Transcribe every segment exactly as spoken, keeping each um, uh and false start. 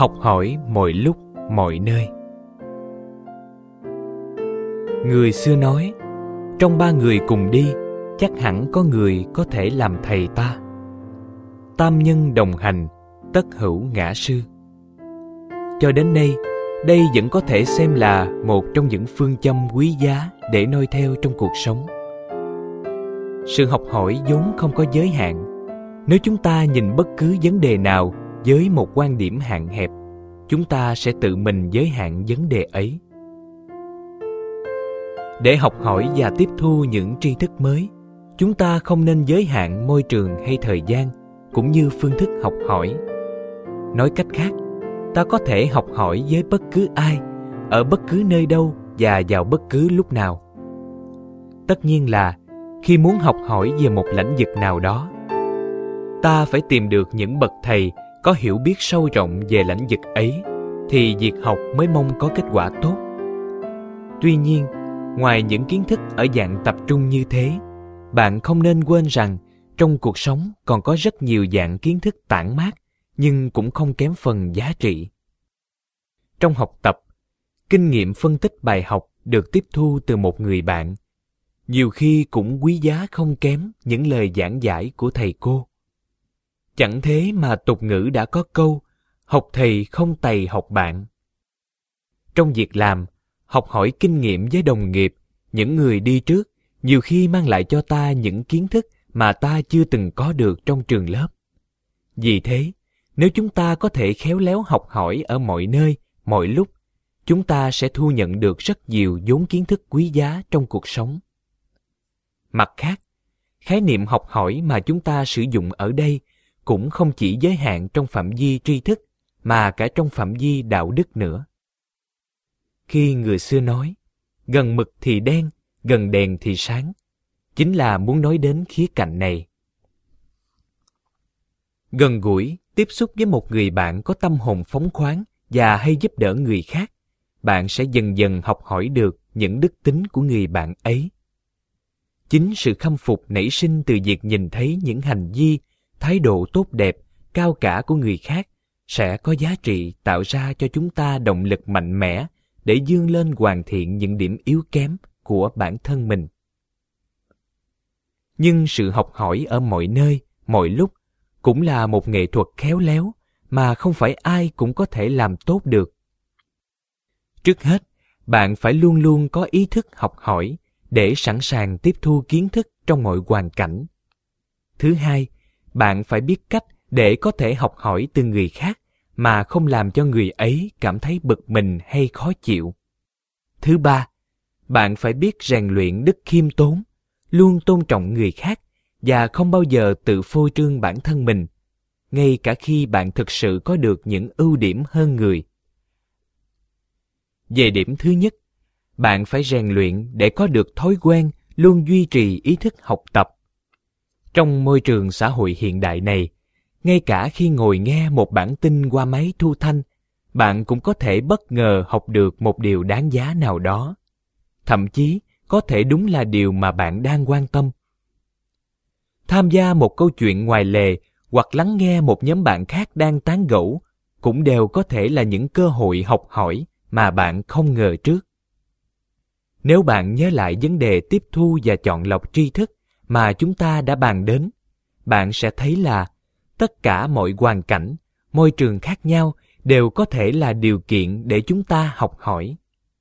học hỏi mọi lúc, mọi nơi. Người xưa nói, trong ba người cùng đi, chắc hẳn có người có thể làm thầy ta. Tam nhân đồng hành, tất hữu ngã sư. Cho đến nay, đây vẫn có thể xem là một trong những phương châm quý giá để noi theo trong cuộc sống. Sự học hỏi vốn không có giới hạn. Nếu chúng ta nhìn bất cứ vấn đề nào với một quan điểm hạn hẹp, chúng ta sẽ tự mình giới hạn vấn đề ấy. Để học hỏi và tiếp thu những tri thức mới, chúng ta không nên giới hạn môi trường hay thời gian, cũng như phương thức học hỏi. Nói cách khác, ta có thể học hỏi với bất cứ ai, ở bất cứ nơi đâu và vào bất cứ lúc nào. Tất nhiên là khi muốn học hỏi về một lĩnh vực nào đó, ta phải tìm được những bậc thầy có hiểu biết sâu rộng về lĩnh vực ấy, thì việc học mới mong có kết quả tốt. Tuy nhiên, ngoài những kiến thức ở dạng tập trung như thế, bạn không nên quên rằng trong cuộc sống còn có rất nhiều dạng kiến thức tản mát, nhưng cũng không kém phần giá trị. Trong học tập, kinh nghiệm phân tích bài học được tiếp thu từ một người bạn, nhiều khi cũng quý giá không kém những lời giảng giải của thầy cô. Chẳng thế mà tục ngữ đã có câu, học thầy không tày học bạn. Trong việc làm, học hỏi kinh nghiệm với đồng nghiệp, những người đi trước, nhiều khi mang lại cho ta những kiến thức mà ta chưa từng có được trong trường lớp. Vì thế, nếu chúng ta có thể khéo léo học hỏi ở mọi nơi, mọi lúc, chúng ta sẽ thu nhận được rất nhiều vốn kiến thức quý giá trong cuộc sống. Mặt khác, khái niệm học hỏi mà chúng ta sử dụng ở đây cũng không chỉ giới hạn trong phạm vi tri thức, mà cả trong phạm vi đạo đức nữa. Khi người xưa nói, gần mực thì đen, gần đèn thì sáng, chính là muốn nói đến khía cạnh này. Gần gũi, tiếp xúc với một người bạn có tâm hồn phóng khoáng và hay giúp đỡ người khác, bạn sẽ dần dần học hỏi được những đức tính của người bạn ấy. Chính sự khâm phục nảy sinh từ việc nhìn thấy những hành vi, thái độ tốt đẹp, cao cả của người khác sẽ có giá trị tạo ra cho chúng ta động lực mạnh mẽ để vươn lên hoàn thiện những điểm yếu kém của bản thân mình. Nhưng sự học hỏi ở mọi nơi, mọi lúc cũng là một nghệ thuật khéo léo mà không phải ai cũng có thể làm tốt được. Trước hết, bạn phải luôn luôn có ý thức học hỏi để sẵn sàng tiếp thu kiến thức trong mọi hoàn cảnh. Thứ hai, bạn phải biết cách để có thể học hỏi từ người khác mà không làm cho người ấy cảm thấy bực mình hay khó chịu. Thứ ba, bạn phải biết rèn luyện đức khiêm tốn, luôn tôn trọng người khác và không bao giờ tự phô trương bản thân mình, ngay cả khi bạn thực sự có được những ưu điểm hơn người. Về điểm thứ nhất, bạn phải rèn luyện để có được thói quen luôn duy trì ý thức học tập. Trong môi trường xã hội hiện đại này, ngay cả khi ngồi nghe một bản tin qua máy thu thanh, bạn cũng có thể bất ngờ học được một điều đáng giá nào đó. Thậm chí, có thể đúng là điều mà bạn đang quan tâm. Tham gia một câu chuyện ngoài lề hoặc lắng nghe một nhóm bạn khác đang tán gẫu cũng đều có thể là những cơ hội học hỏi mà bạn không ngờ trước. Nếu bạn nhớ lại vấn đề tiếp thu và chọn lọc tri thức mà chúng ta đã bàn đến, bạn sẽ thấy là tất cả mọi hoàn cảnh, môi trường khác nhau đều có thể là điều kiện để chúng ta học hỏi.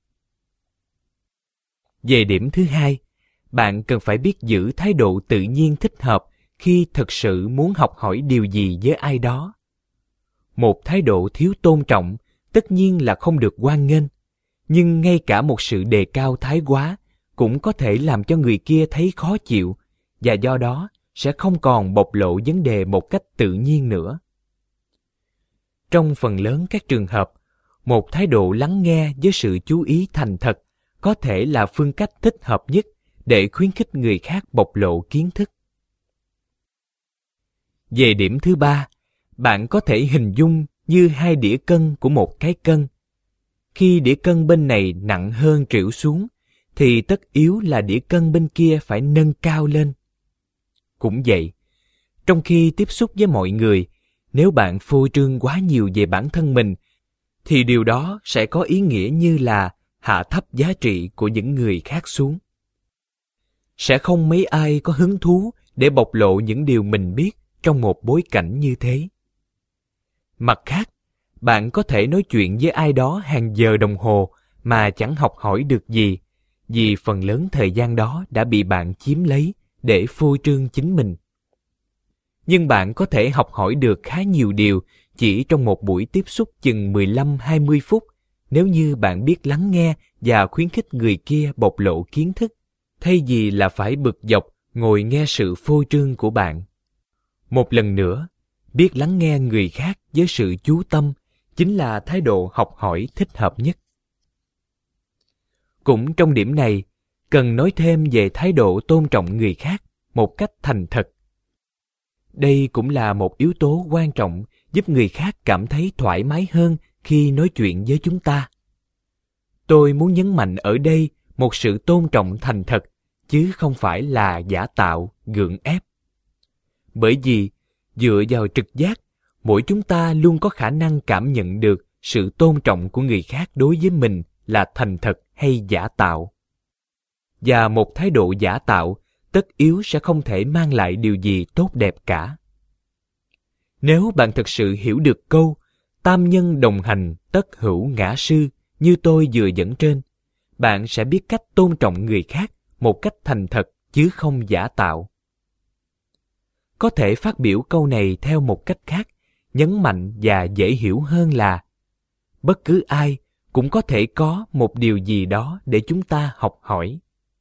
Về điểm thứ hai, bạn cần phải biết giữ thái độ tự nhiên thích hợp khi thực sự muốn học hỏi điều gì với ai đó. Một thái độ thiếu tôn trọng tất nhiên là không được hoan nghênh, nhưng ngay cả một sự đề cao thái quá cũng có thể làm cho người kia thấy khó chịu và do đó sẽ không còn bộc lộ vấn đề một cách tự nhiên nữa. Trong phần lớn các trường hợp, một thái độ lắng nghe với sự chú ý thành thật có thể là phương cách thích hợp nhất để khuyến khích người khác bộc lộ kiến thức. Về điểm thứ ba, bạn có thể hình dung như hai đĩa cân của một cái cân. Khi đĩa cân bên này nặng hơn trĩu xuống, thì tất yếu là đĩa cân bên kia phải nâng cao lên. Cũng vậy, trong khi tiếp xúc với mọi người, nếu bạn phô trương quá nhiều về bản thân mình thì điều đó sẽ có ý nghĩa như là hạ thấp giá trị của những người khác xuống. Sẽ không mấy ai có hứng thú để bộc lộ những điều mình biết trong một bối cảnh như thế. Mặt khác, bạn có thể nói chuyện với ai đó hàng giờ đồng hồ mà chẳng học hỏi được gì, vì phần lớn thời gian đó đã bị bạn chiếm lấy để phô trương chính mình. Nhưng bạn có thể học hỏi được khá nhiều điều chỉ trong một buổi tiếp xúc chừng mười lăm đến hai mươi phút nếu như bạn biết lắng nghe và khuyến khích người kia bộc lộ kiến thức, thay vì là phải bực dọc ngồi nghe sự phô trương của bạn. Một lần nữa, biết lắng nghe người khác với sự chú tâm chính là thái độ học hỏi thích hợp nhất. Cũng trong điểm này, cần nói thêm về thái độ tôn trọng người khác một cách thành thật. Đây cũng là một yếu tố quan trọng giúp người khác cảm thấy thoải mái hơn khi nói chuyện với chúng ta. Tôi muốn nhấn mạnh ở đây một sự tôn trọng thành thật, chứ không phải là giả tạo, gượng ép. Bởi vì, dựa vào trực giác, mỗi chúng ta luôn có khả năng cảm nhận được sự tôn trọng của người khác đối với mình là thành thật hay giả tạo. Và một thái độ giả tạo tất yếu sẽ không thể mang lại điều gì tốt đẹp cả. Nếu bạn thực sự hiểu được câu tam nhân đồng hành tất hữu ngã sư như tôi vừa dẫn trên, bạn sẽ biết cách tôn trọng người khác một cách thành thật chứ không giả tạo. Có thể phát biểu câu này theo một cách khác, nhấn mạnh và dễ hiểu hơn là bất cứ ai cũng có thể có một điều gì đó để chúng ta học hỏi.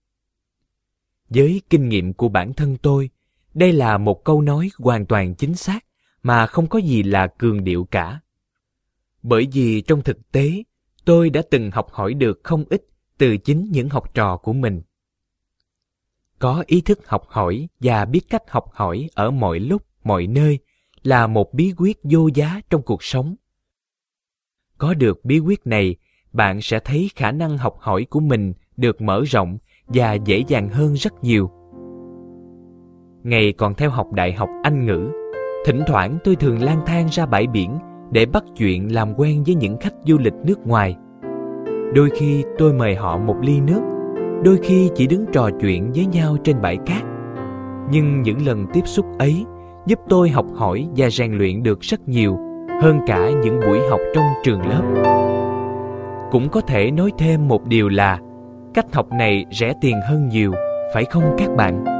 Với kinh nghiệm của bản thân tôi, đây là một câu nói hoàn toàn chính xác mà không có gì là cường điệu cả. Bởi vì trong thực tế, tôi đã từng học hỏi được không ít từ chính những học trò của mình. Có ý thức học hỏi và biết cách học hỏi ở mọi lúc, mọi nơi là một bí quyết vô giá trong cuộc sống. Có được bí quyết này, bạn sẽ thấy khả năng học hỏi của mình được mở rộng và dễ dàng hơn rất nhiều. Ngày còn theo học đại học Anh ngữ, thỉnh thoảng tôi thường lang thang ra bãi biển để bắt chuyện làm quen với những khách du lịch nước ngoài. Đôi khi tôi mời họ một ly nước, đôi khi chỉ đứng trò chuyện với nhau trên bãi cát. Nhưng những lần tiếp xúc ấy giúp tôi học hỏi và rèn luyện được rất nhiều, hơn cả những buổi học trong trường lớp. Cũng có thể nói thêm một điều là cách học này rẻ tiền hơn nhiều, phải không các bạn?